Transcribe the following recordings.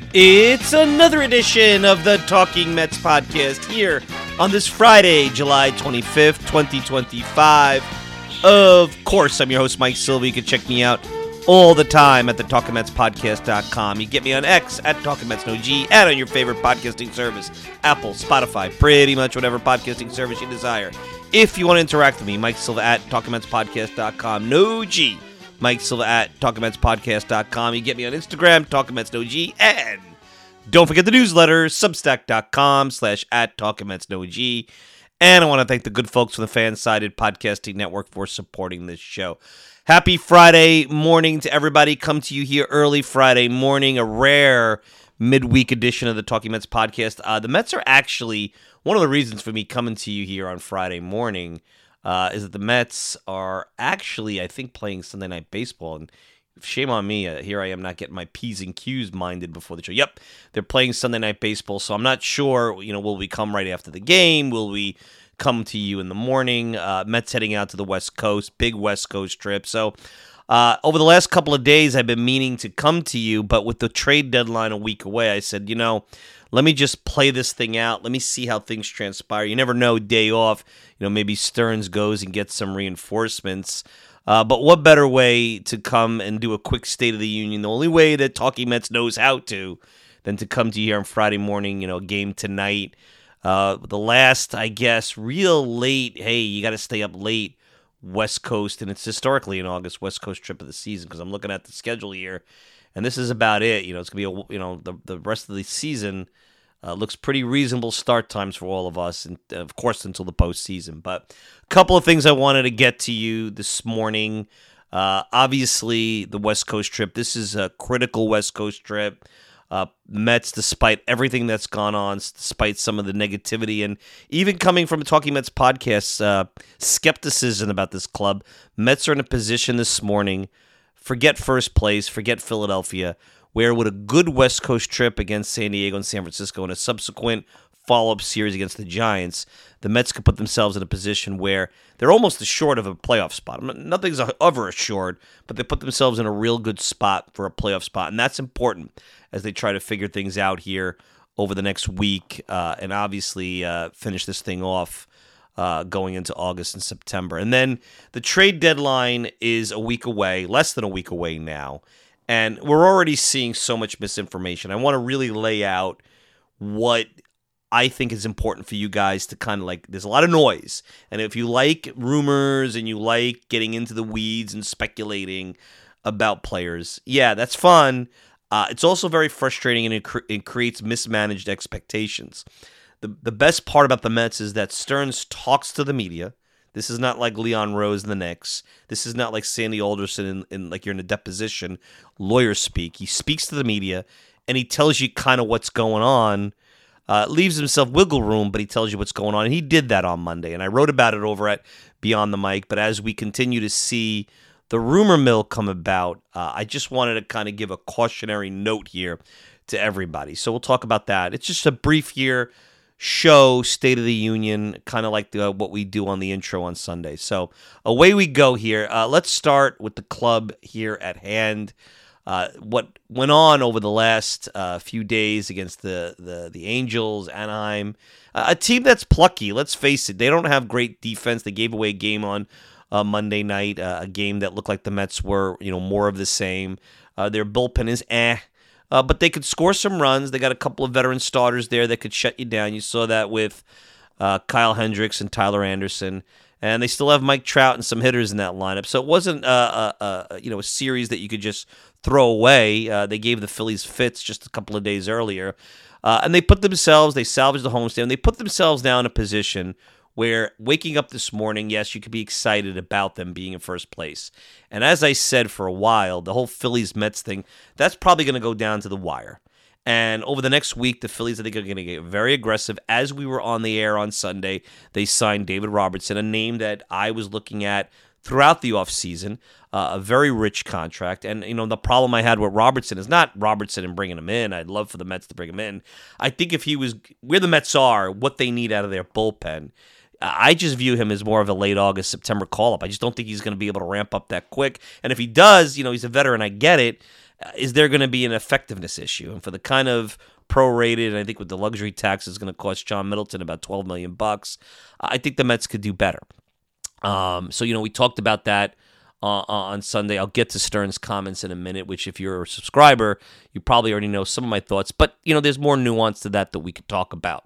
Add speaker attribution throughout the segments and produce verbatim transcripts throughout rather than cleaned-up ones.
Speaker 1: It's another edition of the Talking Mets podcast here on this Friday, July twenty-fifth, twenty twenty-five. Of course, I'm your host, Mike Silva. You can check me out all the time at the talking mets podcast dot com. You get me on X at Talking Mets No G and on your favorite podcasting service, Apple, Spotify, pretty much whatever podcasting service you desire. If you want to interact with me, Mike Silva at talking mets podcast dot com. No G. Mike Silva at talking mets podcast dot com. You get me on Instagram, Talking Mets No G, and don't forget the newsletter, substack dot com slash at Talking Mets No G. And I want to thank the good folks from the Fansided Podcasting Network for supporting this show. Happy Friday morning to everybody. Come to you here early Friday morning, a rare midweek edition of the Talking Mets podcast. Uh, the Mets are actually, one of the reasons for me coming to you here on Friday morning uh, is that the Mets are actually, I think, playing Sunday Night Baseball. And shame on me. Uh, here I am not getting my P's and Q's minded before the show. Yep, they're playing Sunday Night Baseball, so I'm not sure, you know, will we come right after the game? Will we come to you in the morning? Uh, Mets heading out to the West Coast, big West Coast trip. So uh, over the last couple of days, I've been meaning to come to you, but with the trade deadline a week away, I said, you know, let me just play this thing out. Let me see how things transpire. You never know, day off, you know, maybe Stearns goes and gets some reinforcements. Uh, but what better way to come and do a quick State of the Union? The only way that Talking Mets knows how to than to come to you here on Friday morning, you know, game tonight. Uh, the last, I guess, real late, hey, you got to stay up late, West Coast, and it's historically an August West Coast trip of the season because I'm looking at the schedule here, and this is about it. You know, it's going to be, a, you know, the, the rest of the season uh, looks pretty reasonable start times for all of us, and of course until the postseason. But a couple of things I wanted to get to you this morning. Uh, obviously, the West Coast trip. This is a critical West Coast trip. Uh, Mets, despite everything that's gone on, despite some of the negativity, and even coming from a Talking Mets podcast, uh, skepticism about this club, Mets are in a position this morning, forget first place, forget Philadelphia, where with a good West Coast trip against San Diego and San Francisco and a subsequent follow-up series against the Giants, the Mets could put themselves in a position where they're almost assured of a playoff spot. Nothing's ever assured, but they put themselves in a real good spot for a playoff spot, and that's important as they try to figure things out here over the next week uh, and obviously uh, finish this thing off uh, going into August and September. And then the trade deadline is a week away, less than a week away now, and we're already seeing so much misinformation. I want to really lay out what I think is important for you guys to kind of like, there's a lot of noise. And if you like rumors and you like getting into the weeds and speculating about players, yeah, that's fun. Uh, it's also very frustrating and it, cre- it creates mismanaged expectations. The, the best part about the Mets is that Stearns talks to the media. This is not like Leon Rose and the Knicks. This is not like Sandy Alderson in, in like you're in a deposition. Lawyers speak. He speaks to the media and he tells you kind of what's going on. Uh, leaves himself wiggle room, but he tells you what's going on. And he did that on Monday. And I wrote about it over at Beyond the Mic. But as we continue to see the rumor mill come about, uh, I just wanted to kind of give a cautionary note here to everybody. So we'll talk about that. It's just a brief here show, State of the Union, kind of like the, what we do on the intro on Sunday. So away we go here. Uh, let's start with the club here at hand. Uh, what went on over the last uh, few days against the, the, the Angels, Anaheim, uh, a team that's plucky, let's face it. They don't have great defense. They gave away a game on uh, Monday night, uh, a game that looked like the Mets were, you know, more of the same. Uh, their bullpen is eh, uh, but they could score some runs. They got a couple of veteran starters there that could shut you down. You saw that with uh, Kyle Hendricks and Tyler Anderson. And they still have Mike Trout and some hitters in that lineup. So it wasn't a, a, a you know a series that you could just throw away. Uh, they gave the Phillies fits just a couple of days earlier. Uh, and they put themselves, they salvaged the homestand. They put themselves now in a position where waking up this morning, yes, you could be excited about them being in first place. And as I said for a while, the whole Phillies-Mets thing, that's probably going to go down to the wire. And over the next week, the Phillies, I think, are going to get very aggressive. As we were on the air on Sunday, they signed David Robertson, a name that I was looking at throughout the offseason, uh, a very rich contract. And, you know, the problem I had with Robertson is not Robertson and bringing him in. I'd love for the Mets to bring him in. I think if he was where the Mets are, what they need out of their bullpen, I just view him as more of a late August, September call-up. I just don't think he's going to be able to ramp up that quick. And if he does, you know, he's a veteran, I get it. uh, is there going to be an effectiveness issue? And for the kind of prorated, and I think with the luxury tax is going to cost John Middleton about twelve million bucks, I think the Mets could do better. Um, so, you know, we talked about that uh, on Sunday. I'll get to Stern's comments in a minute, which if you're a subscriber, you probably already know some of my thoughts. But, you know, there's more nuance to that that we could talk about.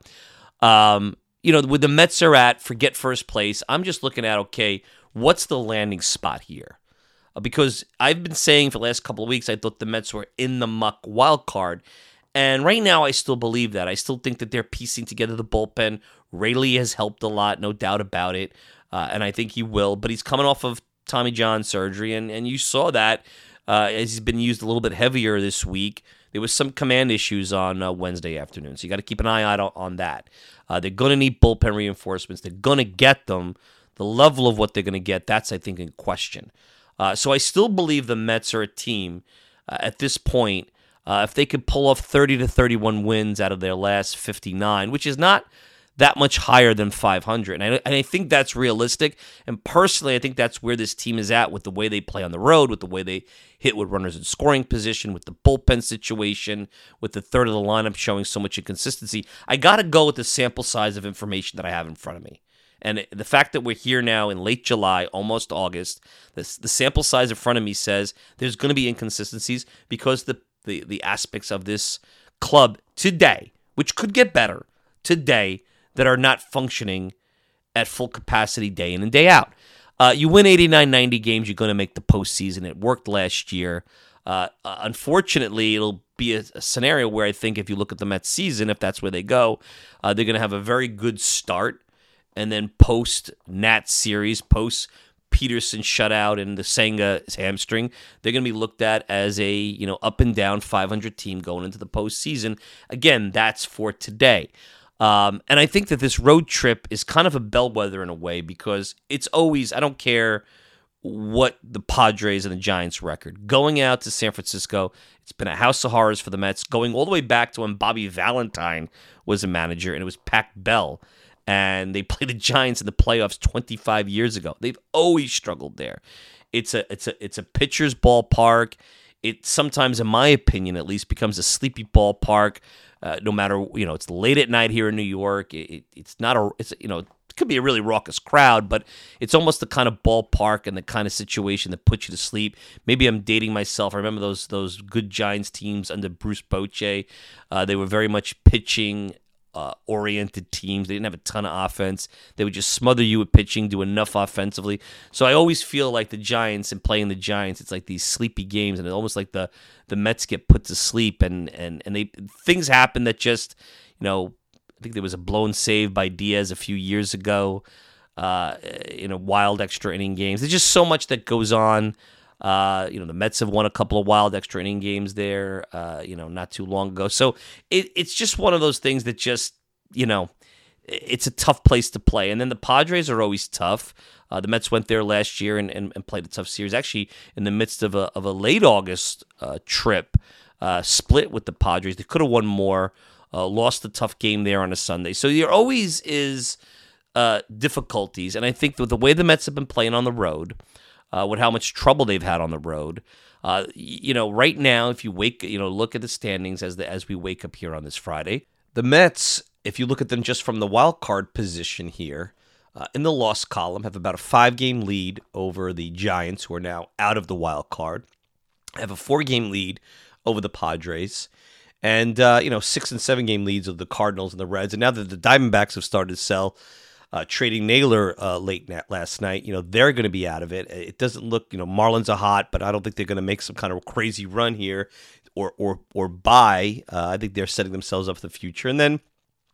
Speaker 1: Um, you know, with the Mets are at, forget first place, I'm just looking at, okay, what's the landing spot here? Uh, because I've been saying for the last couple of weeks, I thought the Mets were in the muck wild card. And right now, I still believe that. I still think that they're piecing together the bullpen. Rayleigh has helped a lot, no doubt about it. Uh, and I think he will. But he's coming off of Tommy John surgery, and, and you saw that uh, as he's been used a little bit heavier this week. There was some command issues on uh, Wednesday afternoon, so you got to keep an eye out on that. Uh, they're going to need bullpen reinforcements. They're going to get them. The level of what they're going to get, that's, I think, in question. Uh, so I still believe the Mets are a team uh, at this point. Uh, if they could pull off thirty to thirty-one wins out of their last fifty-nine, which is not that much higher than five hundred. And I, and I think that's realistic. And personally, I think that's where this team is at with the way they play on the road, with the way they hit with runners in scoring position, with the bullpen situation, with the third of the lineup showing so much inconsistency. I got to go with the sample size of information that I have in front of me. And the fact that we're here now in late July, almost August, this, the sample size in front of me says there's going to be inconsistencies because the The, the aspects of this club today, which could get better today, that are not functioning at full capacity day in and day out. Uh, you win eighty-nine, ninety games, you're going to make the postseason. It worked last year. Uh, uh, unfortunately, it'll be a, a scenario where I think if you look at the Mets season, if that's where they go, uh, they're going to have a very good start, and then post-Nats series, post Peterson shutout and the Senga hamstring, they're going to be looked at as a, you know, up and down five hundred team going into the postseason. Again, that's for today. Um, and I think that this road trip is kind of a bellwether in a way because it's always, I don't care what the Padres and the Giants record. Going out to San Francisco, it's been a house of horrors for the Mets, going all the way back to when Bobby Valentine was a manager and it was Pac Bell. And they played the Giants in the playoffs twenty-five years ago. They've always struggled there. It's a it's a it's a pitcher's ballpark. It sometimes, in my opinion, at least, becomes a sleepy ballpark. Uh, no matter, you know, it's late at night here in New York. It, it, it's not a it's you know it could be a really raucous crowd, but it's almost the kind of ballpark and the kind of situation that puts you to sleep. Maybe I'm dating myself. I remember those those good Giants teams under Bruce Bochy. Uh, they were very much pitching. Uh, oriented teams. They didn't have a ton of offense. They would just smother you with pitching, do enough offensively. So I always feel like the Giants and playing the Giants, it's like these sleepy games, and it's almost like the the Mets get put to sleep, and and and they things happen that just, you know, I think there was a blown save by Diaz a few years ago, uh, in a wild extra inning games. There's just so much that goes on. Uh, you know, the Mets have won a couple of wild extra inning games there, uh, you know, not too long ago. So it, it's just one of those things that just, you know, it's a tough place to play. And then the Padres are always tough. Uh, the Mets went there last year and, and, and played a tough series, actually in the midst of a, of a late August uh, trip, uh, split with the Padres. They could have won more, uh, lost a tough game there on a Sunday. So there always is uh, difficulties. And I think that the way the Mets have been playing on the road, Uh, with how much trouble they've had on the road. Uh, you know, right now, if you wake, you know, look at the standings as the, as we wake up here on this Friday, the Mets, if you look at them just from the wild card position here, uh, in the loss column, have about a five-game lead over the Giants, who are now out of the wild card. Have a four-game lead over the Padres, and uh, you know, six and seven-game leads of the Cardinals and the Reds. And now that the Diamondbacks have started to sell. Uh, trading Naylor uh, late na- last night, you know, they're going to be out of it. It doesn't look, you know, Marlins are hot, but I don't think they're going to make some kind of crazy run here or or or buy. Uh, I think they're setting themselves up for the future. And then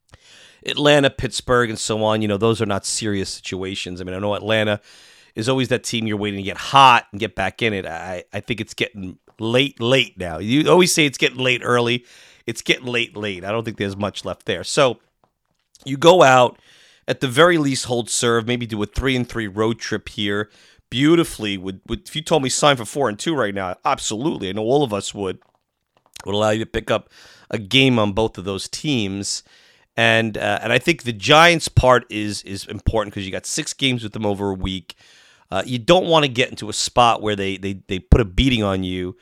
Speaker 1: Atlanta, Pittsburgh, and so on, you know, those are not serious situations. I mean, I know Atlanta is always that team you're waiting to get hot and get back in it. I, I think it's getting late, late now. You always say it's getting late early. It's getting late, late. I don't think there's much left there. So you go out, at the very least, hold serve, maybe do a three and three road trip here beautifully. Would, would if you told me sign for four and two right now, absolutely. I know all of us would. Would allow you to pick up a game on both of those teams, and uh, and I think the Giants part is is important because you got six games with them over a week. Uh, you don't want to get into a spot where they they they put a beating on you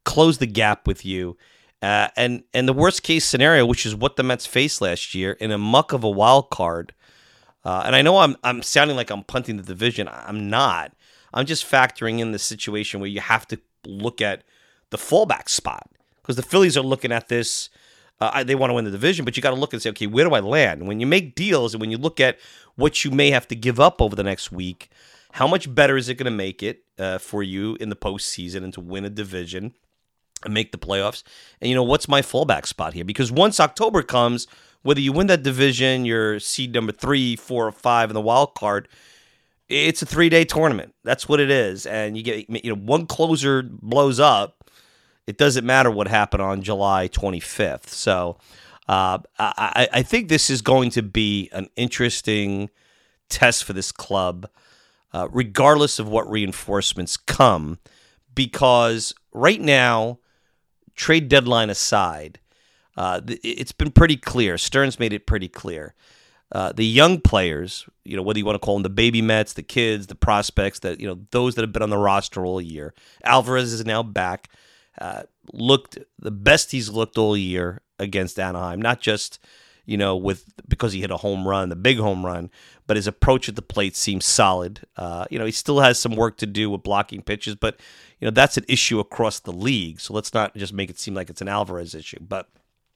Speaker 1: close the gap with you. Uh, and and the worst case scenario, which is what the Mets faced last year, in a muck of a wild card. Uh, and I know I'm I'm sounding like I'm punting the division. I'm not. I'm just factoring in the situation where you have to look at the fallback spot, because the Phillies are looking at this. Uh, they want to win the division, but you got to look and say, okay, where do I land? When you make deals and when you look at what you may have to give up over the next week, how much better is it going to make it uh, for you in the postseason and to win a division and make the playoffs? And, you know, what's my fallback spot here? Because once October comes, whether you win that division, you're seed number three, four, or five in the wild card, it's a three-day tournament. That's what it is. And you get, you know, one closer blows up. It doesn't matter what happened on July twenty-fifth. So uh, I, I think this is going to be an interesting test for this club, uh, regardless of what reinforcements come, because right now, trade deadline aside, uh, it's been pretty clear. Stearns made it pretty clear. Uh, the young players, you know, whether you want to call them the baby Mets, the kids, the prospects, that you know, those that have been on the roster all year. Alvarez is now back. Uh, looked the best he's looked all year against Anaheim, not just, you know, with because he hit a home run, the big home run, but his approach at the plate seems solid. Uh, you know, he still has some work to do with blocking pitches, but, you know, that's an issue across the league. So let's not just make it seem like it's an Alvarez issue. But,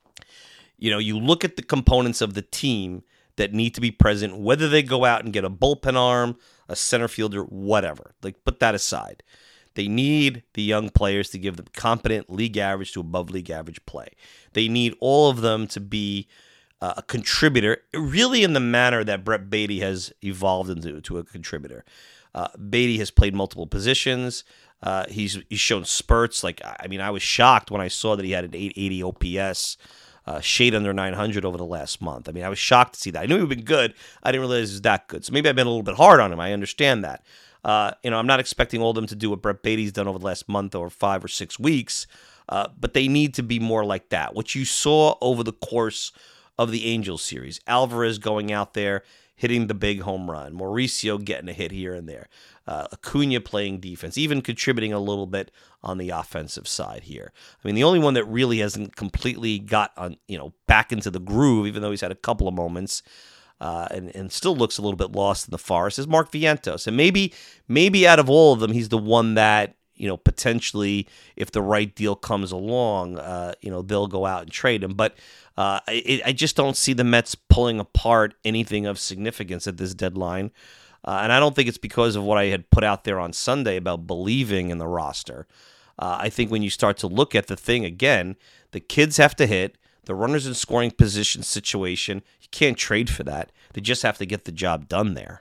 Speaker 1: you know, you look at the components of the team that need to be present, whether they go out and get a bullpen arm, a center fielder, whatever. Like, put that aside. They need the young players to give them competent league average to above league average play. They need all of them to be uh, a contributor, really in the manner that Brett Baty has evolved into to a contributor. Uh, Baty has played multiple positions. Uh, he's he's shown spurts. Like, I mean, I was shocked when I saw that he had an eight eighty O P S, uh, shade under nine hundred over the last month. I mean, I was shocked to see that. I knew he would be good. I didn't realize he was that good. So maybe I've been a little bit hard on him. I understand that. Uh, you know, I'm not expecting all of them to do what Brett Baty's done over the last month or five or six weeks, uh, but they need to be more like that. What you saw over the course of the Angels series, Alvarez going out there, hitting the big home run, Mauricio getting a hit here and there, uh, Acuna playing defense, even contributing a little bit on the offensive side here. I mean, the only one that really hasn't completely got on, you know, back into the groove, even though he's had a couple of moments, Uh, and, and still looks a little bit lost in the forest, is Mark Vientos. And maybe maybe out of all of them, he's the one that, you know, potentially, if the right deal comes along, uh, you know, they'll go out and trade him. But uh, I, I just don't see the Mets pulling apart anything of significance at this deadline. Uh, and I don't think it's because of what I had put out there on Sunday about believing in the roster. Uh, I think when you start to look at the thing again, the kids have to hit. The runners in scoring position situation, you can't trade for that. They just have to get the job done there.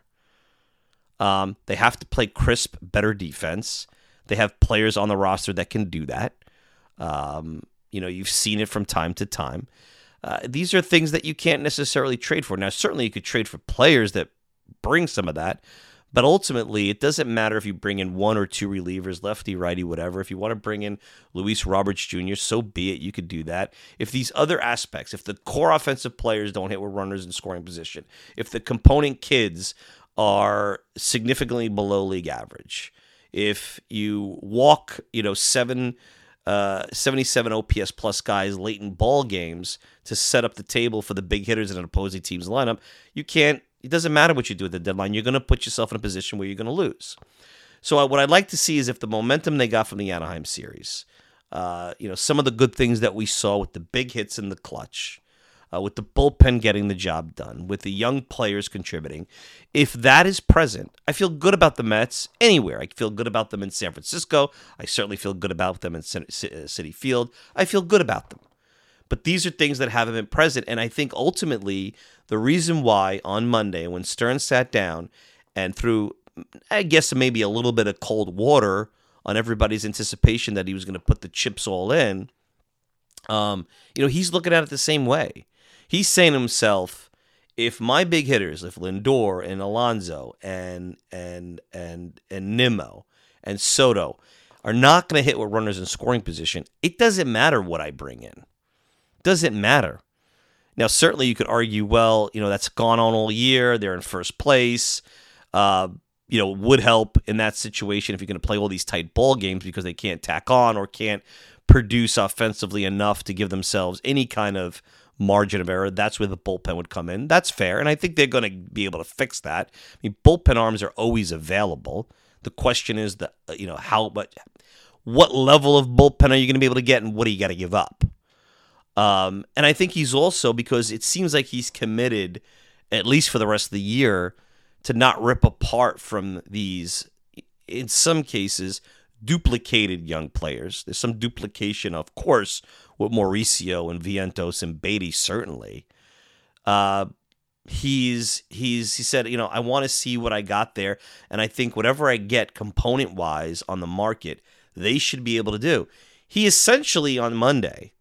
Speaker 1: Um, they have to play crisp, better defense. They have players on the roster that can do that. Um, you know, you've seen it from time to time. Uh, these are things that you can't necessarily trade for. Now, certainly you could trade for players that bring some of that, but ultimately, it doesn't matter if you bring in one or two relievers, lefty, righty, whatever. If you want to bring in Luis Roberts Junior, so be it. You could do that. If these other aspects, if the core offensive players don't hit with runners in scoring position, if the component kids are significantly below league average, if you walk, you know, seven, uh, seventy-seven O P S plus guys late in ball games to set up the table for the big hitters in an opposing team's lineup, you can't. It doesn't matter what you do at the deadline. You're going to put yourself in a position where you're going to lose. So uh, what I'd like to see is if the momentum they got from the Anaheim series, uh, you know, some of the good things that we saw with the big hits in the clutch, uh, with the bullpen getting the job done, with the young players contributing, if that is present, I feel good about the Mets anywhere. I feel good about them in San Francisco. I certainly feel good about them in Citi Field. I feel good about them. But these are things that haven't been present, and I think ultimately the reason why on Monday when Stearns sat down and threw, I guess maybe a little bit of cold water on everybody's anticipation that he was going to put the chips all in, um, you know, he's looking at it the same way. He's saying to himself, if my big hitters, if Lindor and Alonso and and and and Nimmo and Soto are not going to hit with runners in scoring position, it doesn't matter what I bring in. Doesn't matter. Now, certainly you could argue, well, you know, that's gone on all year. They're in first place. Uh, you know, would help in that situation if you're going to play all these tight ball games because they can't tack on or can't produce offensively enough to give themselves any kind of margin of error, that's where the bullpen would come in. That's fair, and I think they're going to be able to fix that. I mean, bullpen arms are always available. The question is, the you know how, but what level of bullpen are you going to be able to get, and what do you got to give up? Um, and I think he's also, because it seems like he's committed, at least for the rest of the year, to not rip apart from these, in some cases, duplicated young players. There's some duplication, of course, with Mauricio and Vientos and Beatty, certainly. Uh, he's he's he said, you know, I want to see what I got there, and I think whatever I get component-wise on the market, they should be able to do. He essentially, on Monday,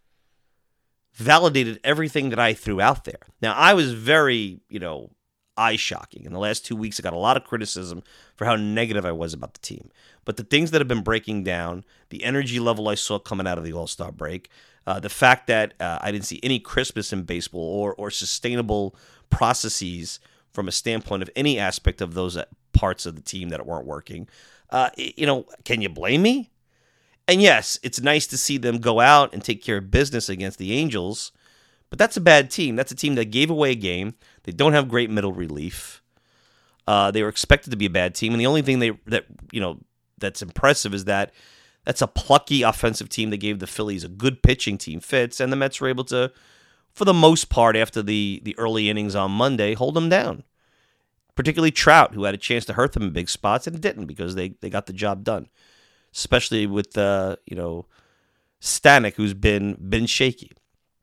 Speaker 1: validated everything that I threw out there. Now, I was very, you know, eye-shocking. In the last two weeks, I got a lot of criticism for how negative I was about the team. But the things that have been breaking down, the energy level I saw coming out of the All-Star break, uh, the fact that uh, I didn't see any crispness in baseball or or sustainable processes from a standpoint of any aspect of those parts of the team that weren't working, uh, you know, can you blame me? And yes, it's nice to see them go out and take care of business against the Angels, but that's a bad team. That's a team that gave away a game. They don't have great middle relief. Uh, they were expected to be a bad team, and the only thing they that you know that's impressive is that that's a plucky offensive team that gave the Phillies a good pitching team fits, and the Mets were able to, for the most part, after the the early innings on Monday, hold them down. Particularly Trout, who had a chance to hurt them in big spots, and didn't because they, they got the job done. Especially with uh, you know Stanek, who's been been shaky.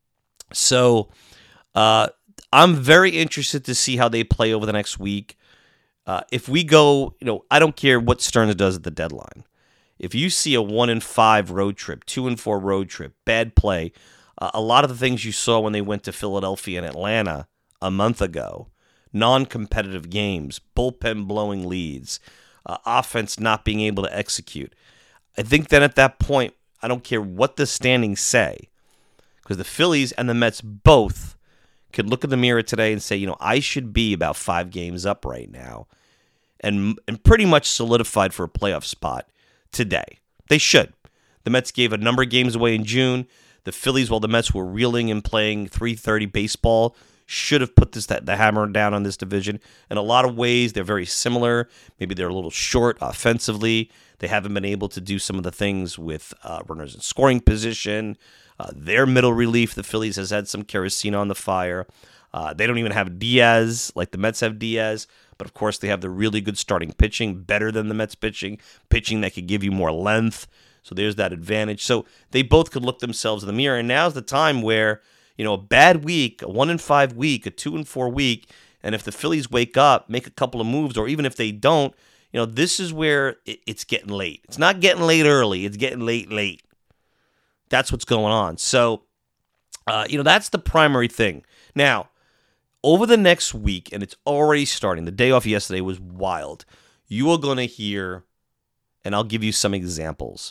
Speaker 1: So uh, I'm very interested to see how they play over the next week. Uh, if we go, you know, I don't care what Stearns does at the deadline. If you see a one and five road trip, two and four road trip, bad play, uh, a lot of the things you saw when they went to Philadelphia and Atlanta a month ago, non-competitive games, bullpen blowing leads, uh, offense not being able to execute. I think then at that point, I don't care what the standings say, because the Phillies and the Mets both could look in the mirror today and say, you know, I should be about five games up right now and and pretty much solidified for a playoff spot today. They should. The Mets gave a number of games away in June. The Phillies, while the Mets were reeling and playing three thirty baseball, should have put this that the hammer down on this division. In a lot of ways, they're very similar. Maybe they're a little short offensively. They haven't been able to do some of the things with uh, runners in scoring position. Uh, their middle relief, the Phillies has had some kerosene on the fire. Uh, they don't even have Diaz like the Mets have Diaz. But, of course, they have the really good starting pitching, better than the Mets pitching, pitching that could give you more length. So there's that advantage. So they both could look themselves in the mirror. And now's the time where, you know, a bad week, a one and five week, a two and four week, and if the Phillies wake up, make a couple of moves, or even if they don't, you know, this is where it, it's getting late. It's not getting late early. It's getting late, late. That's what's going on. So, uh, you know, that's the primary thing. Now, over the next week, and it's already starting, the day off yesterday was wild. You are going to hear, and I'll give you some examples.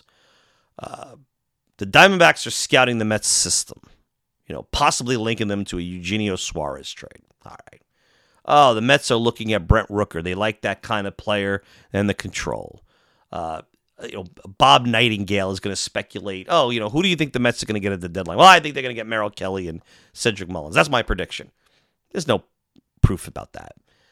Speaker 1: Uh, the Diamondbacks are scouting the Mets system, you know, possibly linking them to a Eugenio Suarez trade. All right. Oh, the Mets are looking at Brent Rooker. They like that kind of player and the control. Uh, you know, Bob Nightingale is going to speculate, oh, you know, who do you think the Mets are going to get at the deadline? Well, I think they're going to get Merrill Kelly and Cedric Mullins. That's my prediction. There's no proof about that.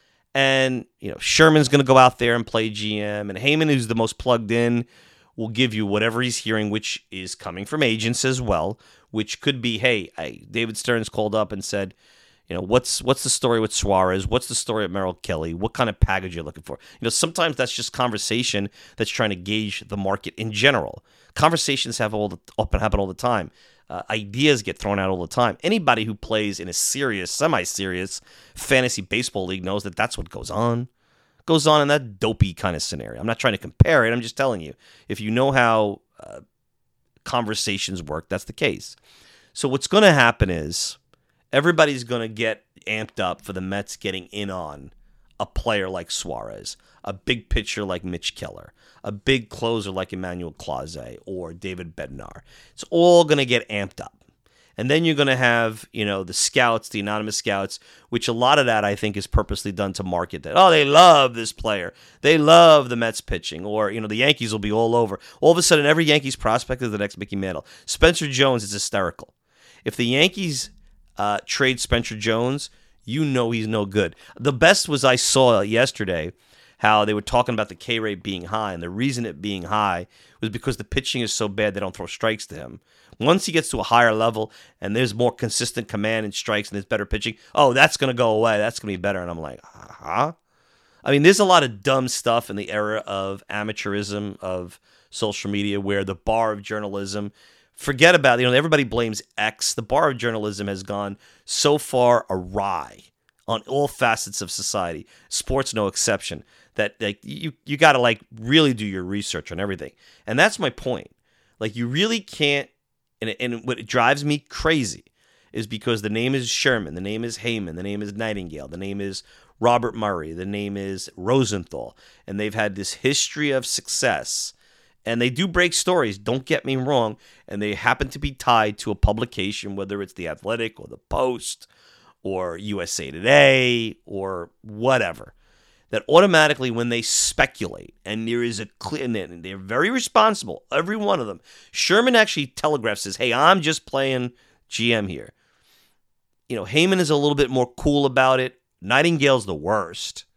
Speaker 1: And, you know, Sherman's going to go out there and play G M. And Heyman, who's the most plugged in, will give you whatever he's hearing, which is coming from agents as well, which could be, hey, I, David Stearns called up and said, you know, what's what's the story with Suarez? What's the story of Merrill Kelly? What kind of package you're looking for? You know, sometimes that's just conversation that's trying to gauge the market in general. Conversations have all the, often happen all the time. Uh, ideas get thrown out all the time. Anybody who plays in a serious, semi-serious fantasy baseball league knows that that's what goes on. Goes on in that dopey kind of scenario. I'm not trying to compare it. I'm just telling you. If you know how uh, conversations work, that's the case. So what's going to happen is everybody's going to get amped up for the Mets getting in on a player like Suarez, a big pitcher like Mitch Keller, a big closer like Emmanuel Clase or David Bednar. It's all going to get amped up. And then you're going to have, you know, the scouts, the anonymous scouts, which a lot of that I think is purposely done to market that. Oh, they love this player. They love the Mets pitching. Or, you know, the Yankees will be all over. All of a sudden, every Yankees prospect is the next Mickey Mantle. Spencer Jones is hysterical. If the Yankees uh, trade Spencer Jones, you know he's no good. The best was I saw yesterday how they were talking about the K rate being high. And the reason it being high was because the pitching is so bad they don't throw strikes to him. Once he gets to a higher level and there's more consistent command and strikes and there's better pitching, oh, that's going to go away. That's going to be better. And I'm like, huh? I mean, there's a lot of dumb stuff in the era of amateurism, of social media, where the bar of journalism, forget about it. You know, everybody blames X. The bar of journalism has gone so far awry on all facets of society, sports no exception, that like you, you got to like really do your research on everything. And that's my point. Like, you really can't. And, and what drives me crazy is because the name is Sherman, the name is Heyman, the name is Nightingale, the name is Robert Murray, the name is Rosenthal, and they've had this history of success. And they do break stories, don't get me wrong, and they happen to be tied to a publication, whether it's The Athletic or The Post or U S A Today or whatever, that automatically when they speculate, and there is a clear, and they're very responsible, every one of them. Sherman actually telegraphs, says, hey, I'm just playing G M here. You know, Heyman is a little bit more cool about it. Nightingale's the worst.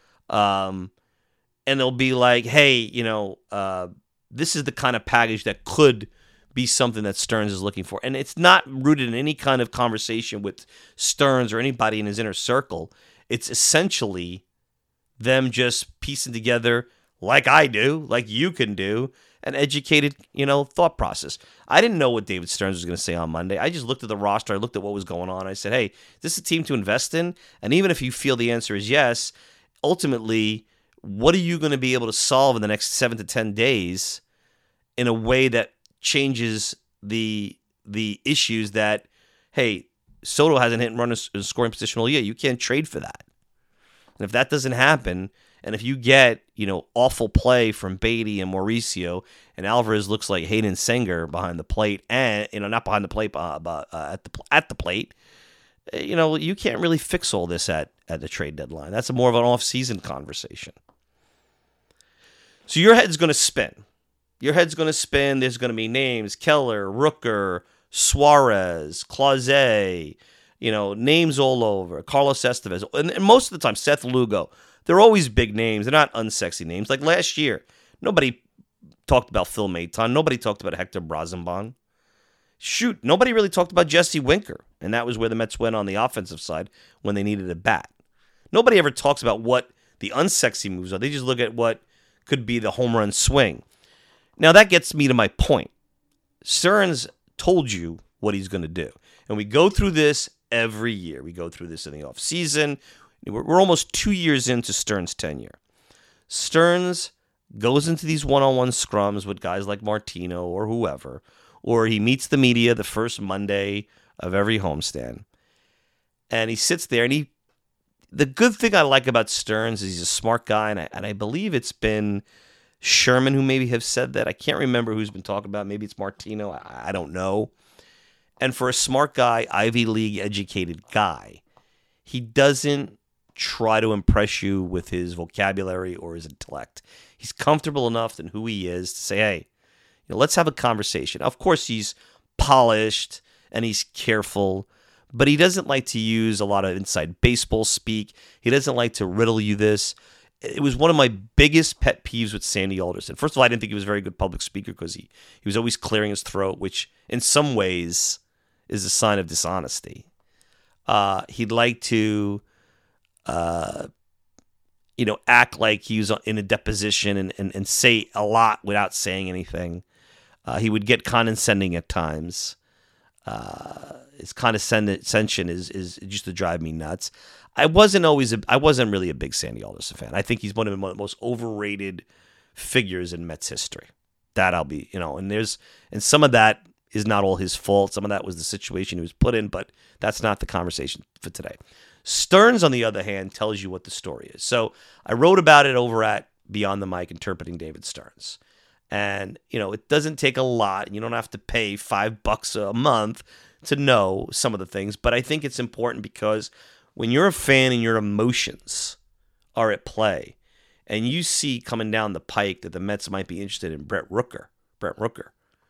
Speaker 1: Um, and they'll be like, hey, you know, uh, this is the kind of package that could be something that Stearns is looking for. And it's not rooted in any kind of conversation with Stearns or anybody in his inner circle. It's essentially them just piecing together, like I do, like you can do, an educated, you know, thought process. I didn't know what David Stearns was going to say on Monday. I just looked at the roster. I looked at what was going on. I said, hey, this is a team to invest in. And even if you feel the answer is yes, ultimately, what are you going to be able to solve in the next seven to ten days in a way that changes the the issues that, hey, Soto hasn't hit and run a scoring position all year. You can't trade for that. And if that doesn't happen, and if you get, you know, awful play from Beatty and Mauricio, and Alvarez looks like Hayden Singer behind the plate, and, you know, not behind the plate, uh, but uh, at the at the plate, you know, you can't really fix all this at, at the trade deadline. That's a more of an off-season conversation. So your head's going to spin. Your head's going to spin. There's going to be names: Keller, Rooker, Suarez, Clase, you know, names all over. Carlos Estevez. And, and most of the time, Seth Lugo. They're always big names. They're not unsexy names. Like last year, nobody talked about Phil Maton. Nobody talked about Hector Brazenbon. Shoot, nobody really talked about Jesse Winker. And that was where the Mets went on the offensive side when they needed a bat. Nobody ever talks about what the unsexy moves are. They just look at what could be the home run swing. Now, that gets me to my point. Stearns told you what he's going to do. And we go through this every year. We go through this in the offseason. We're, we're almost two years into Stearns' tenure. Stearns goes into these one-on-one scrums with guys like Martino or whoever, or he meets the media the first Monday of every homestand. And he sits there, and he the good thing I like about Stearns is he's a smart guy, and I, and I believe it's been Sherman who maybe have said that. I can't remember who's been talking about it. Maybe it's Martino. I, I don't know. And for a smart guy, Ivy League educated guy, he doesn't try to impress you with his vocabulary or his intellect. He's comfortable enough in who he is to say, hey, you know, let's have a conversation. Of course, he's polished and he's careful, but he doesn't like to use a lot of inside baseball speak. He doesn't like to riddle you this. It was one of my biggest pet peeves with Sandy Alderson. First of all, I didn't think he was a very good public speaker because he, he was always clearing his throat, which in some ways is a sign of dishonesty. Uh, he'd like to, uh, you know, act like he was in a deposition and, and, and say a lot without saying anything. Uh, he would get condescending at times. Uh, his condescension is is just to drive me nuts. I wasn't always a, I wasn't really a big Sandy Alderson fan. I think he's one of the most overrated figures in Mets history. That I'll be, you know, and there's and some of that is not all his fault. Some of that was the situation he was put in, but that's not the conversation for today. Stearns, on the other hand, tells you what the story is. So I wrote about it over at Beyond the Mic, Interpreting David Stearns. And, you know, it doesn't take a lot. You don't have to pay five bucks a month to know some of the things, but I think it's important because when you're a fan and your emotions are at play, and you see coming down the pike that the Mets might be interested in Brett Rooker, Brett Rooker,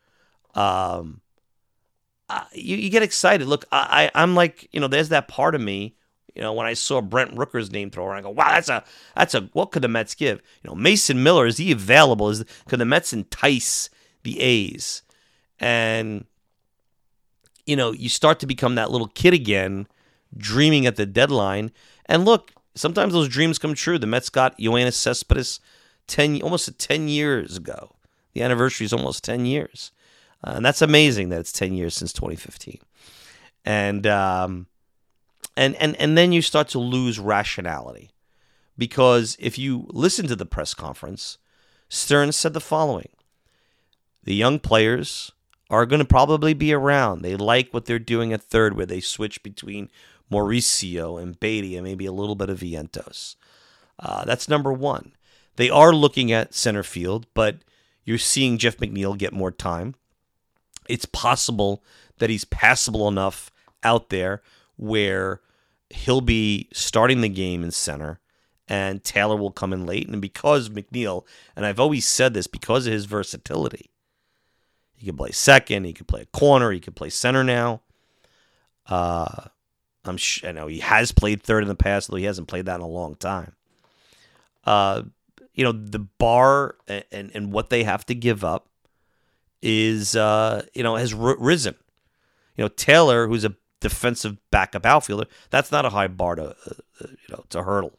Speaker 1: um, uh, you, you get excited. Look, I, I, I'm like, you know, there's that part of me, you know, when I saw Brent Rooker's name thrown around, I go, wow, that's a, that's a, what could the Mets give? You know, Mason Miller, is he available? Is could the Mets entice the A's? And, you know, you start to become that little kid again, dreaming at the deadline. And look, sometimes those dreams come true. The Mets got Yoenis Cespedes ten, almost ten years ago. The anniversary is almost ten years. Uh, and that's amazing that it's ten years since twenty fifteen. And, um, and, and, and then you start to lose rationality. Because if you listen to the press conference, Stearns said the following: the young players are going to probably be around. They like what they're doing at third, where they switch between Mauricio and Beatty and maybe a little bit of Vientos. Uh, that's number one. They are looking at center field, but you're seeing Jeff McNeil get more time. It's possible that he's passable enough out there where he'll be starting the game in center and Taylor will come in late. And because McNeil, and I've always said this, because of his versatility, he can play second, he can play a corner, he can play center now. Uh, I'm sh- I know he has played third in the past, though he hasn't played that in a long time. Uh, you know, the bar and, and, and what they have to give up is, uh, you know, has r- risen. You know, Taylor, who's a defensive backup outfielder, that's not a high bar to, uh, you know, to hurdle.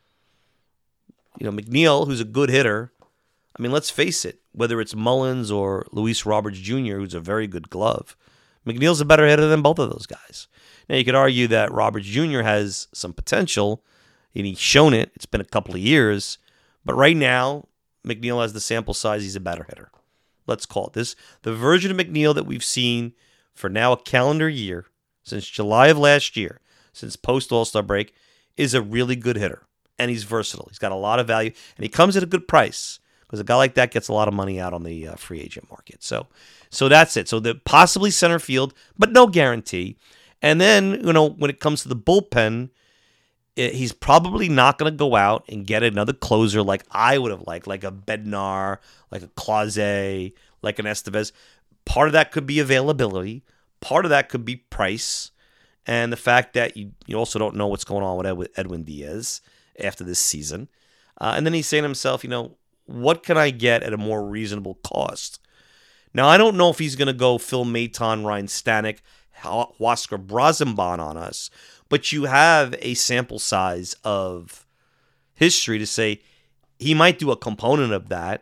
Speaker 1: You know, McNeil, who's a good hitter, I mean, let's face it, whether it's Mullins or Luis Roberts Junior, who's a very good glove, McNeil's a better hitter than both of those guys. Now, you could argue that Roberts Junior has some potential, and he's shown it. It's been a couple of years. But right now, McNeil has the sample size. He's a better hitter. Let's call it this. The version of McNeil that we've seen for now a calendar year, since July of last year, since post-All-Star break, is a really good hitter. And he's versatile. He's got a lot of value, and he comes at a good price because a guy like that gets a lot of money out on the uh, free agent market. So so that's it. So the possibly center field, but no guarantee. And then, you know, when it comes to the bullpen, it, he's probably not going to go out and get another closer like I would have liked, like a Bednar, like a Clase, like an Estevez. Part of that could be availability. Part of that could be price. And the fact that you, you also don't know what's going on with Edwin, Edwin Diaz after this season. Uh, and then he's saying to himself, you know, what can I get at a more reasonable cost? Now, I don't know if he's going to go Phil Maton, Ryan Stanek, Huascar Brazenban on us, but you have a sample size of history to say he might do a component of that.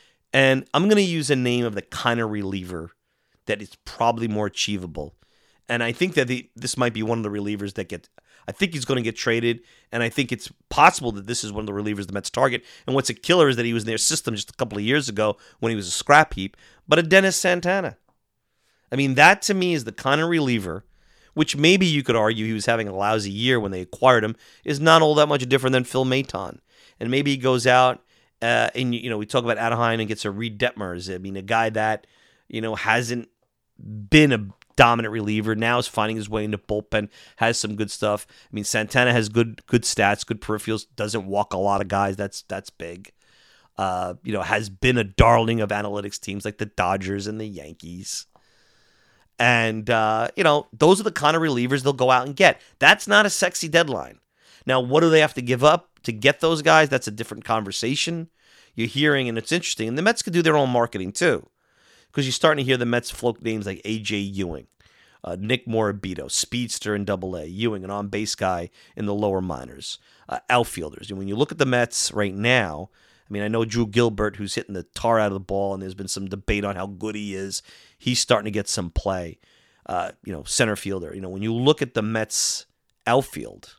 Speaker 1: And I'm going to use a name of the kind of reliever that is probably more achievable. And I think that the, this might be one of the relievers that get, I think he's going to get traded, and I think it's possible that this is one of the relievers the Mets target. And what's a killer is that he was in their system just a couple of years ago when he was a scrap heap, but a Dennis Santana. I mean, that to me is the kind of reliever, which maybe you could argue he was having a lousy year when they acquired him, is not all that much different than Phil Maton. And maybe he goes out, uh, and, you know, we talk about Anaheim and gets a Reed Detmers. I mean, a guy that, you know, hasn't been a dominant reliever, now is finding his way into bullpen, has some good stuff. I mean, Santana has good good stats, good peripherals, doesn't walk a lot of guys. That's that's big. Uh, you know, has been a darling of analytics teams like the Dodgers and the Yankees. And, uh, you know, those are the kind of relievers they'll go out and get. That's not a sexy deadline. Now, what do they have to give up to get those guys? That's a different conversation. You're hearing, and it's interesting, and the Mets could do their own marketing too, because you're starting to hear the Mets float names like A J Ewing, uh, Nick Morabito, speedster in Double A, Ewing, an on-base guy in the lower minors, uh, outfielders. And when you look at the Mets right now, I mean, I know Drew Gilbert, who's hitting the tar out of the ball, and there's been some debate on how good he is. He's starting to get some play. Uh, you know, center fielder. You know, when you look at the Mets outfield,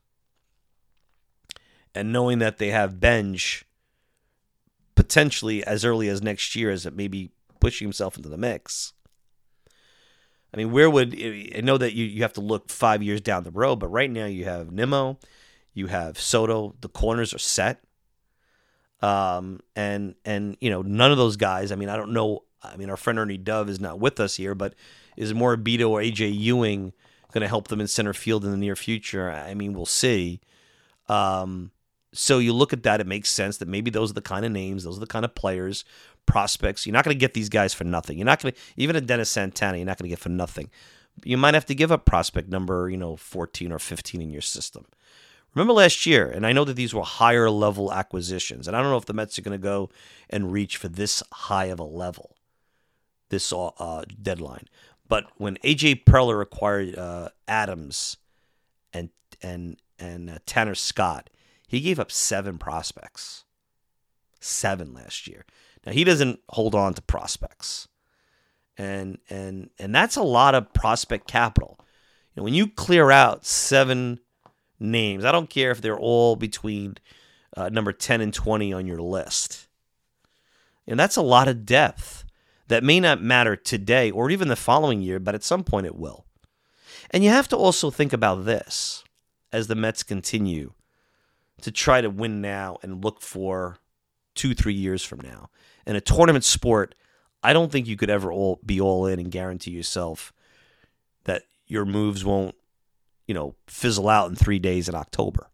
Speaker 1: and knowing that they have Benj potentially as early as next year, as it may be pushing himself into the mix. I mean, where would I know that you, you have to look five years down the road, but right now you have Nimmo, you have Soto, the corners are set. Um, and, and, you know, none of those guys, I mean, I don't know, I mean, our friend Ernie Dove is not with us here, but is Morabito or A J Ewing going to help them in center field in the near future? I mean, we'll see. Um, so you look at that, it makes sense that maybe those are the kind of names, those are the kind of players, prospects. You're not going to get these guys for nothing. You're not going to, even a Dennis Santana, you're not going to get for nothing. You might have to give up prospect number, you know, fourteen or fifteen in your system. Remember last year, and I know that these were higher level acquisitions, and I don't know if the Mets are going to go and reach for this high of a level, this uh, deadline. But when A J Preller acquired uh, Adams and and and uh, Tanner Scott, he gave up seven prospects, seven last year. Now he doesn't hold on to prospects, and and and that's a lot of prospect capital. You know, when you clear out seven names, I don't care if they're all between uh, number ten and twenty on your list, and that's a lot of depth that may not matter today or even the following year, but at some point it will. And you have to also think about this as the Mets continue to try to win now and look for two, three years from now. In a tournament sport, I don't think you could ever all be all in and guarantee yourself that your moves won't, you know, fizzle out in three days in October.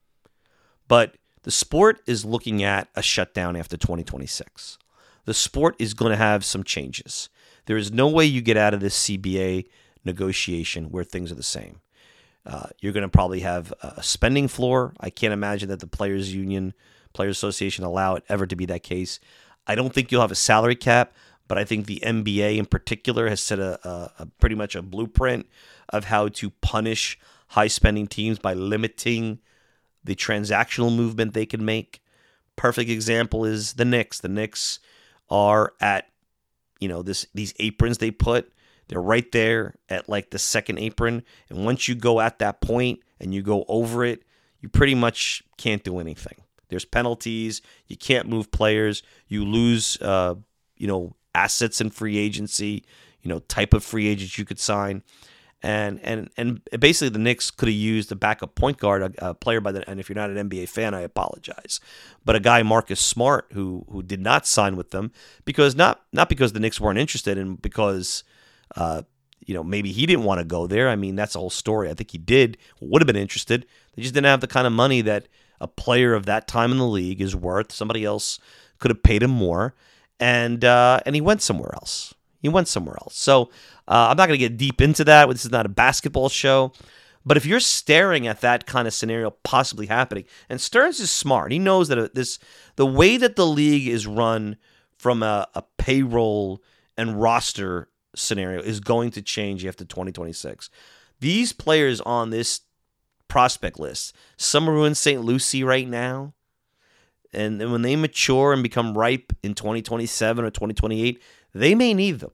Speaker 1: But the sport is looking at a shutdown after twenty twenty-six. The sport is going to have some changes. There is no way you get out of this C B A negotiation where things are the same. Uh, you're going to probably have a spending floor. I can't imagine that the Players Union, Players Association allow it ever to be that case. I don't think you'll have a salary cap, but I think the N B A in particular has set a, a, a pretty much a blueprint of how to punish high-spending teams by limiting the transactional movement they can make. Perfect example is the Knicks. The Knicks are at, you know, this these aprons they put. They're right there at like the second apron. And once you go at that point and you go over it, you pretty much can't do anything. There's penalties. You can't move players. You lose, uh, you know, assets in free agency, you know, type of free agents you could sign. And and and basically the Knicks could have used a backup point guard, a, a player by the, and if you're not an N B A fan, I apologize, but a guy, Marcus Smart, who who did not sign with them because not not because the Knicks weren't interested and because uh, you know, maybe he didn't want to go there. I mean, that's the whole story. I think he did, would have been interested. They just didn't have the kind of money that a player of that time in the league is worth. Somebody else could have paid him more, and uh, and he went somewhere else. He went somewhere else. So uh, I'm not going to get deep into that. This is not a basketball show. But if you're staring at that kind of scenario possibly happening, and Stearns is smart. He knows that this the way that the league is run from a, a payroll and roster scenario is going to change after twenty twenty-six. These players on this prospect list, some are in Saint Lucie right now, and, and when they mature and become ripe in twenty twenty-seven or twenty twenty-eight, they may need them.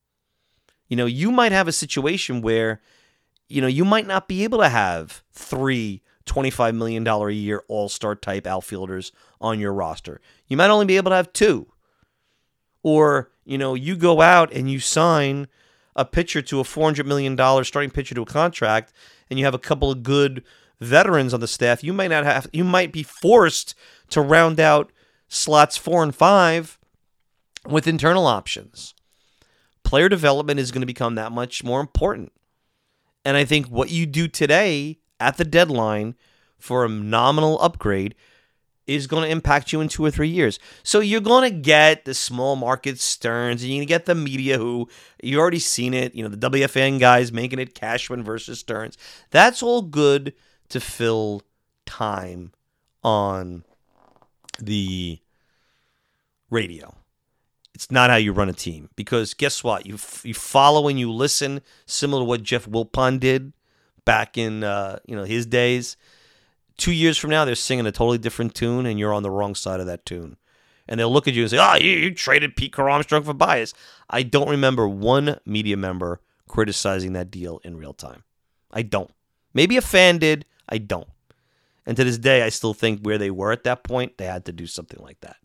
Speaker 1: You know, you might have a situation where, you know, you might not be able to have three twenty-five million dollars a year all-star type outfielders on your roster. You might only be able to have two. Or, you know, you go out and you sign a pitcher to a four hundred million dollars starting pitcher to a contract, and you have a couple of good veterans on the staff. You might not have, you might be forced to round out slots four and five with internal options. Player development is going to become that much more important. And I think what you do today at the deadline for a nominal upgrade is going to impact you in two or three years. So you're going to get the small market Stearns, and you're going to get the media who, you already seen it, you know, the W F N guys making it Cashman versus Stearns. That's all good to fill time on the radio. It's not how you run a team, because guess what? You f- you follow and you listen, similar to what Jeff Wilpon did back in uh, you know his days. Two years from now, they're singing a totally different tune, and you're on the wrong side of that tune. And they'll look at you and say, "Oh, you, you traded Pete Crow Armstrong for Bias." I don't remember one media member criticizing that deal in real time. I don't. Maybe a fan did. I don't. And to this day, I still think where they were at that point, they had to do something like that.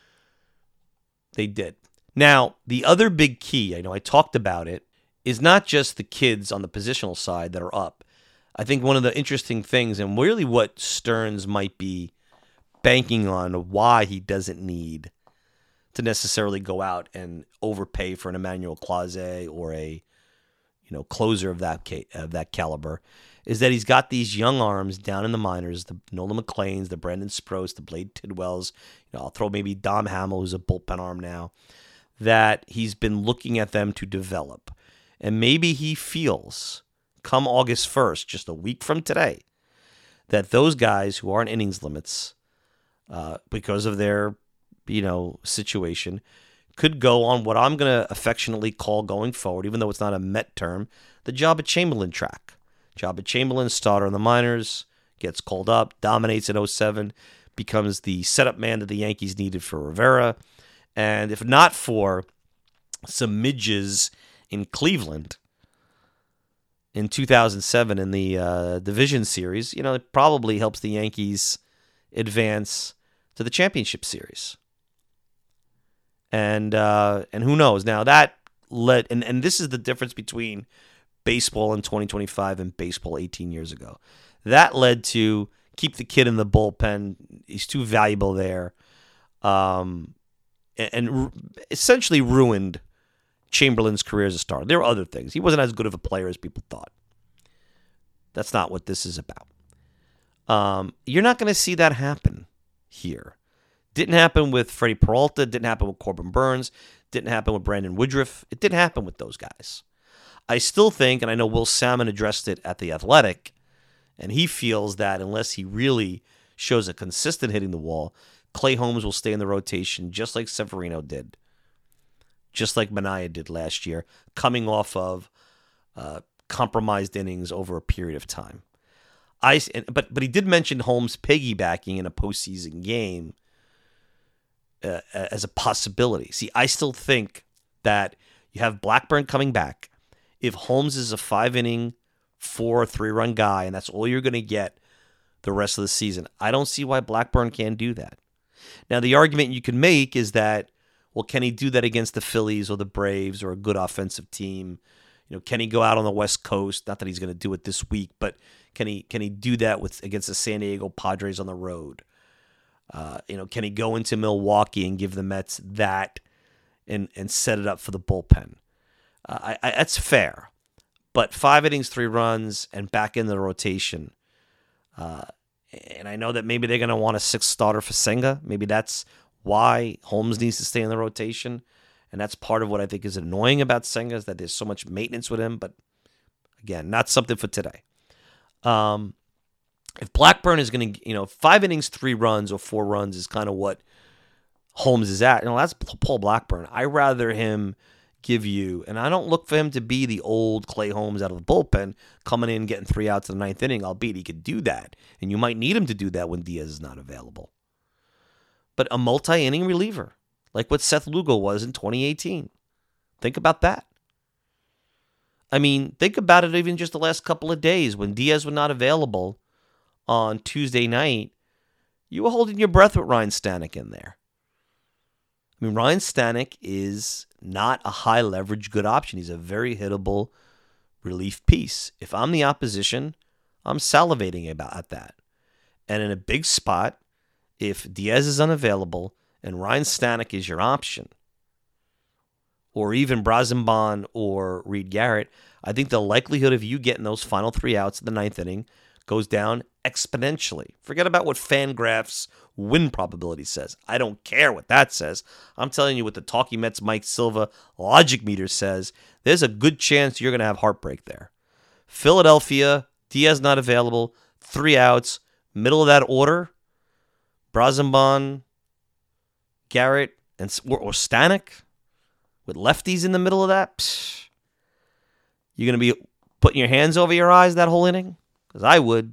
Speaker 1: They did. Now, the other big key, I know I talked about it, is not just the kids on the positional side that are up. I think one of the interesting things, and really what Stearns might be banking on, why he doesn't need to necessarily go out and overpay for an Emmanuel Clase or a, you know, closer of that ca- of that caliber, is that he's got these young arms down in the minors, the Nolan McLeans, the Brandon Sprouse, the Blade Tidwells. You know, I'll throw maybe Dom Hamill, who's a bullpen arm now, that he's been looking at them to develop. And maybe he feels, come August first, just a week from today, that those guys who aren't innings limits, uh, because of their, you know, situation, could go on what I'm going to affectionately call going forward, even though it's not a Met term, the Joba Chamberlain track. Joba Chamberlain, starter in the minors, gets called up, dominates in oh seven, becomes the setup man that the Yankees needed for Rivera. And if not for some midges in Cleveland in two thousand seven in the uh, division series, you know, it probably helps the Yankees advance to the championship series. And uh, and who knows? Now that led, and, and this is the difference between baseball in twenty twenty-five and baseball eighteen years ago. That led to keep the kid in the bullpen. He's too valuable there. Um, and, and essentially ruined Chamberlain's career as a starter. There were other things. He wasn't as good of a player as people thought. That's not what this is about. Um, you're not going to see that happen here. Didn't happen with Freddie Peralta. Didn't happen with Corbin Burns. Didn't happen with Brandon Woodruff. It didn't happen with those guys. I still think, and I know Will Salmon addressed it at The Athletic, and he feels that unless he really shows a consistent hitting the wall, Clay Holmes will stay in the rotation just like Severino did, just like Manaea did last year, coming off of uh, compromised innings over a period of time. I, but, but he did mention Holmes piggybacking in a postseason game uh, as a possibility. See, I still think that you have Blackburn coming back. If Holmes is a five-inning, four or three-run guy, and that's all you're going to get the rest of the season, I don't see why Blackburn can't do that. Now, the argument you can make is that, well, can he do that against the Phillies or the Braves or a good offensive team? You know, can he go out on the West Coast? Not that he's going to do it this week, but can he can he do that with against the San Diego Padres on the road? Uh, you know, can he go into Milwaukee and give the Mets that and and set it up for the bullpen? Uh, I, I, that's fair, but five innings, three runs, and back in the rotation. Uh, and I know that maybe they're going to want a sixth starter for Senga. Maybe that's why Holmes needs to stay in the rotation, and that's part of what I think is annoying about Senga is that there's so much maintenance with him. But again, not something for today. Um, if Blackburn is going to, you know, five innings, three runs, or four runs is kind of what Holmes is at. You know, that's Paul Blackburn. I rather him give you, and I don't look for him to be the old Clay Holmes out of the bullpen, coming in, getting three outs in the ninth inning, albeit he could do that. And you might need him to do that when Diaz is not available. But a multi-inning reliever, like what Seth Lugo was in twenty eighteen. Think about that. I mean, think about it even just the last couple of days when Diaz was not available on Tuesday night. You were holding your breath with Ryan Stanek in there. I mean, Ryan Stanek is not a high-leverage good option. He's a very hittable relief piece. If I'm the opposition, I'm salivating about that. And in a big spot, if Diaz is unavailable and Ryan Stanek is your option, or even Brazenbon or Reed Garrett, I think the likelihood of you getting those final three outs in the ninth inning goes down exponentially. Forget about what Fangraphs win probability says. I don't care what that says. I'm telling you what the Talking Mets Mike Silva logic meter says. There's a good chance you're going to have heartbreak there. Philadelphia, Diaz not available, three outs, middle of that order, Brazenbon, Garrett, and or, or Stanek with lefties in the middle of that. Psh, you're going to be putting your hands over your eyes that whole inning? Because I would.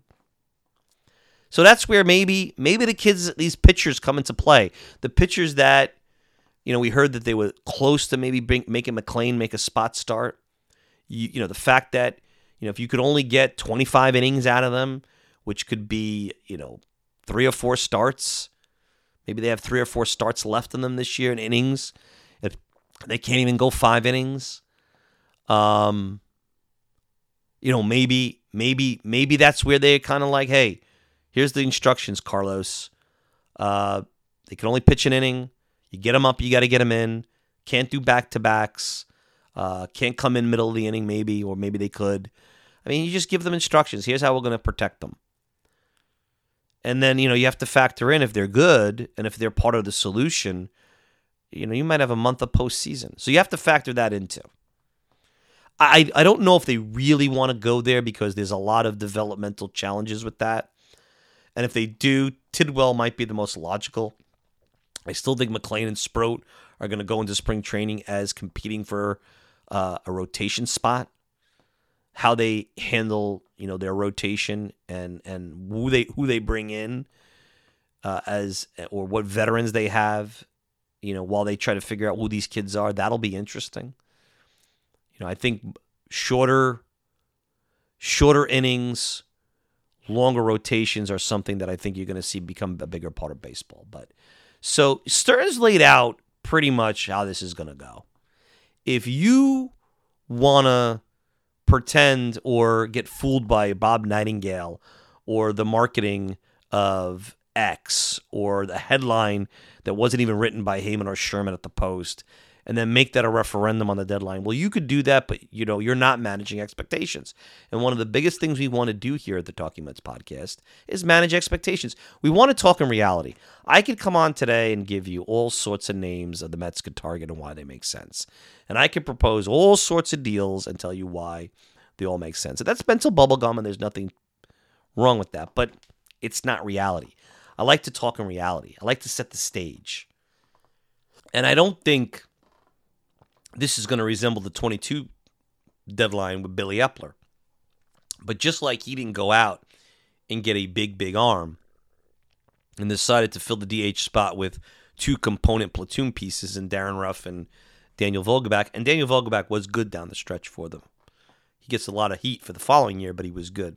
Speaker 1: So that's where maybe maybe the kids, these pitchers come into play. The pitchers that, you know, we heard that they were close to maybe bring, making McLean make a spot start. You, you know, the fact that, you know, if you could only get twenty-five innings out of them, which could be, you know, three or four starts. Maybe they have three or four starts left in them this year in innings. If they can't even go five innings. Um, you know, maybe, maybe, maybe that's where they're kind of like, hey, here's the instructions, Carlos. Uh, they can only pitch an inning. You get them up, you got to get them in. Can't do back-to-backs. Uh, can't come in middle of the inning maybe, or maybe they could. I mean, you just give them instructions. Here's how we're going to protect them. And then, you know, you have to factor in if they're good and if they're part of the solution, you know, you might have a month of postseason. So you have to factor that into. I, I don't know if they really want to go there because there's a lot of developmental challenges with that. And if they do, Tidwell might be the most logical. I still think McLean and Sproat are going to go into spring training as competing for uh, a rotation spot. How they handle, you know, their rotation and and who they who they bring in uh, as or what veterans they have, you know, while they try to figure out who these kids are, that'll be interesting. You know, I think shorter shorter innings, longer rotations are something that I think you're going to see become a bigger part of baseball. But so Stearns laid out pretty much how this is going to go. If you want to pretend or get fooled by Bob Nightingale or the marketing of X or the headline that wasn't even written by Heyman or Sherman at the Post, and then make that a referendum on the deadline. Well, you could do that, but you know, you're not managing expectations. And one of the biggest things we want to do here at the Talking Mets podcast is manage expectations. We want to talk in reality. I could come on today and give you all sorts of names of the Mets could target and why they make sense. And I could propose all sorts of deals and tell you why they all make sense. And that's mental bubblegum, and there's nothing wrong with that. But it's not reality. I like to talk in reality. I like to set the stage. And I don't think this is going to resemble the twenty-two deadline with Billy Epler. But just like he didn't go out and get a big, big arm and decided to fill the D H spot with two component platoon pieces in Darren Ruff and Daniel Vogelbach. And Daniel Vogelbach was good down the stretch for them. He gets a lot of heat for the following year, but he was good.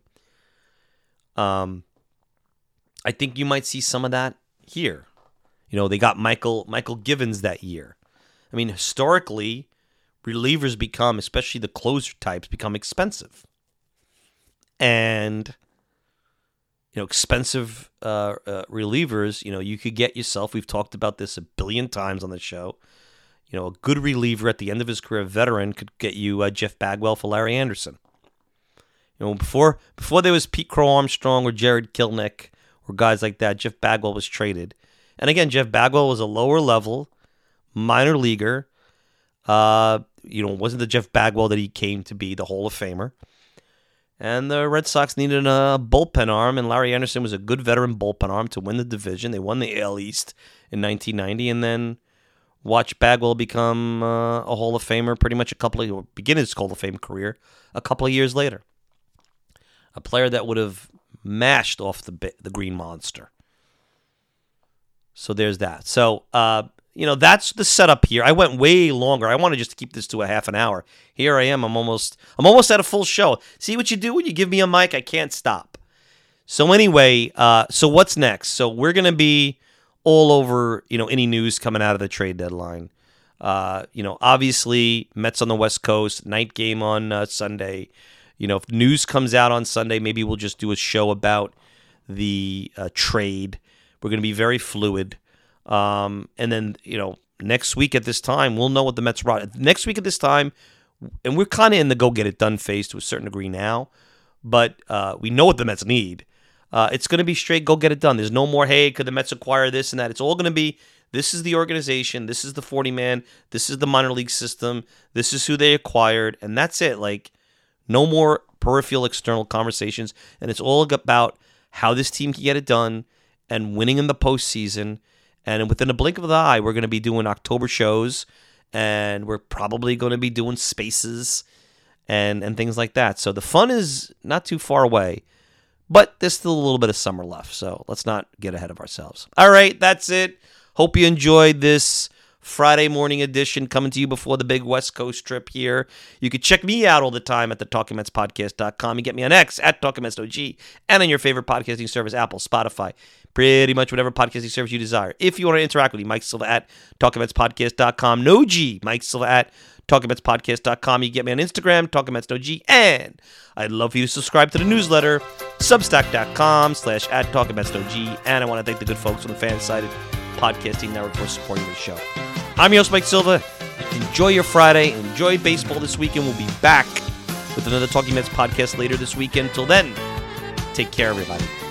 Speaker 1: Um, I think you might see some of that here. You know, they got Michael Michael Givens that year. I mean, historically, relievers become, especially the closer types, become expensive. And, you know, expensive uh, uh, relievers, you know, you could get yourself, we've talked about this a billion times on the show, you know, a good reliever at the end of his career, a veteran, could get you uh, Jeff Bagwell for Larry Anderson. You know, before before there was Pete Crow Armstrong or Jared Kilnick or guys like that, Jeff Bagwell was traded. And again, Jeff Bagwell was a lower level minor leaguer. Uh, you know, wasn't the Jeff Bagwell that he came to be, the Hall of Famer. And the Red Sox needed a bullpen arm, and Larry Anderson was a good veteran bullpen arm to win the division. They won the A L East in nineteen ninety, and then watch Bagwell become uh, a Hall of Famer pretty much a couple of, or begin his Hall of Fame career a couple of years later. A player that would have mashed off the the Green Monster. So there's that. So, uh, you know, that's the setup here. I went way longer. I wanted just to keep this to a half an hour. Here I am. I'm almost I'm almost at a full show. See what you do when you give me a mic? I can't stop. So anyway, uh, so what's next? So we're going to be all over, you know, any news coming out of the trade deadline. Uh, you know, obviously, Mets on the West Coast, night game on uh, Sunday. You know, if news comes out on Sunday, maybe we'll just do a show about the uh, trade. We're going to be very fluid. Um, and then, you know, next week at this time, we'll know what the Mets brought. Next week at this time, and we're kind of in the go-get-it-done phase to a certain degree now, but uh, we know what the Mets need. Uh, it's going to be straight go-get-it-done. There's no more, hey, could the Mets acquire this and that? It's all going to be, this is the organization, this is the forty-man, this is the minor league system, this is who they acquired, and that's it. Like, no more peripheral external conversations, and it's all about how this team can get it done and winning in the postseason. And within a blink of the eye, we're going to be doing October shows, and we're probably going to be doing spaces and, and things like that. So the fun is not too far away, but there's still a little bit of summer left, so let's not get ahead of ourselves. All right, that's it. Hope you enjoyed this Friday morning edition coming to you before the big West Coast trip here. You can check me out all the time at the talking mets podcast dot com. You get me on X at talking mets O G and on your favorite podcasting service, Apple, Spotify, pretty much whatever podcasting service you desire. If you want to interact with me, Mike Silva at talking mets podcast dot com. No G, Mike Silva at talking mets podcast dot com. You can get me on Instagram, TalkingMetsNoG, and I'd love for you to subscribe to the newsletter, substack.com slash at TalkingMetsNoG, and I want to thank the good folks on the Fansided Podcasting Network for supporting the show. I'm your host, Mike Silva. Enjoy your Friday. Enjoy baseball this weekend. We'll be back with another Talking Mets podcast later this weekend. Till then, take care, everybody.